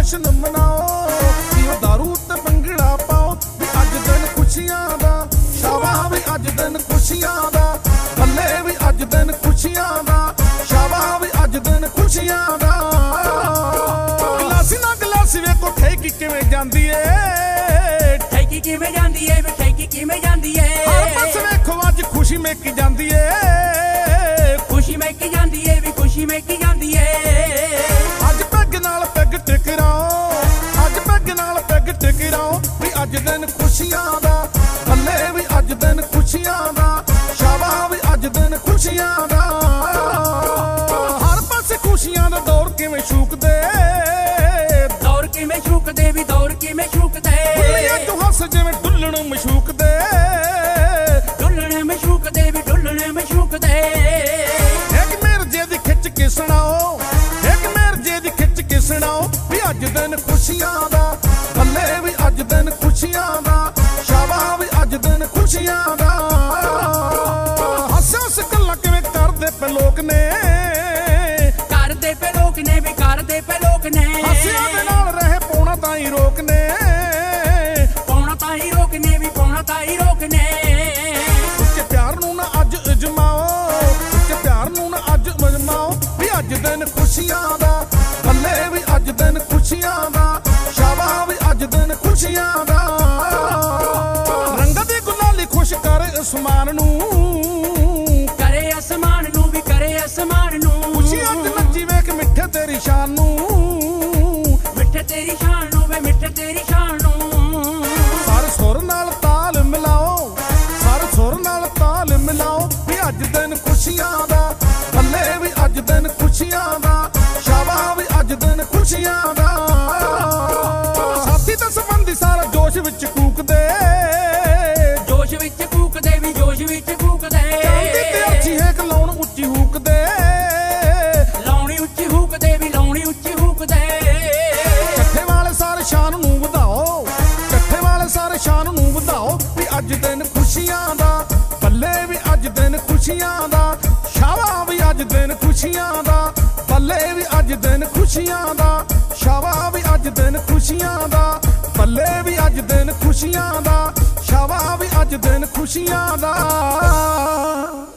जशन मनाओ, पीओ दारू ते भंगड़ा पाओ भी अज दिन खुशियां दा। शाबाश भी अज दिन खुशियां दा, भले भी अज दिन खुशियां दा। शाबाश भी अज दिन खुशियां दा। गिलासी ना गिलासी वेखो ठेकी किवें जांदी ए, ठेकी किवें जांदी ए, ठेकी किवें जांदी ए। हर पासे वेखो अज खुशी मेकी जांदी ए, खुशी मेकी जांदी ए, भी खुशी मेकी जांदी ए। अज पैग नाल पैग टकराओ, अज पैग नाल पैग टकराओ भी अज दिन खुशियां दा। भले भी अज दिन खुशियां दा। शाबाश भी अज दिन खुशियां दा। हर पासे खुशियां दा दौर किवें छूकदे, दौर किवें छूकदे, भी दौर किवें छूकदे। बुल्लियां तू हस जिवें डुल्लण मशूकदे, डुल्लण मशूकदे, भी डुल्लण मशूकदे। एक मिर्जे दी खिच के सुनाओ, एक मिर्जे दी खिच के सुनाओ भी अज दिन खुशियां दा। भले भी अज दिन खुशियां दा। शाबाश भी अज दिन खुशियां दा। हस हस गल्लां किवें करदे पे लोक ने, करदे पे लोक ने, भी करदे पे लोक ने। हसियां दे नाल रहे पौना ताईं रोक ने, पौना ताईं रोक ने, भी पौना ताईं रोक ने। सच्चे प्यार नूं ना अज अजमाओ, सच्चे प्यार नूं ना अज अजमाओ भी अज दिन खुशियां दा। भले भी अज दिन खुशियां दा। शाबाश भी अज दिन खुशियां दा। रंग दी गुलाली खुश कर आसमान नूं, करे आसमान नूं, भी करे आसमान नूं। खुशियां च नच्ची वेख मिठे तेरी शान नूं, मिठे तेरी शान नूं, वे मिठे तेरी शान नूं। सर सुर नाल ताल मिलाओ, सर सुर नाल ताल मिलाओ भी अज दिन खुशियां दा। भले भी अज दिन खुशियां दा। शाबाश भी अज दिन खुशियां दा। साथी ते संबंधी सारा जोश विच कूकदे, जोश विच कूकदे, भी जोश विच कूकदे। चांदी ते अर्शी हेक लाउण उच्ची हूकदे, लाउणी उच्ची हूकदे, भी लाउणी उच्ची हूकदे। कट्ठे वाले सारे शान नूं वधाओ, कट्ठे वाले सारे शान नूं वधाओ भी अज दिन खुशियां दा। भले भी अज दिन खुशियां दा। शाबाश भी अज दिन खुशियां दा। भले भी अज दिन खुशियां दा। शाबाश भी अज दिन खुशियां दा। भले भी अज दिन खुशियां दा। शाबाश भी अज दिन खुशियां दा।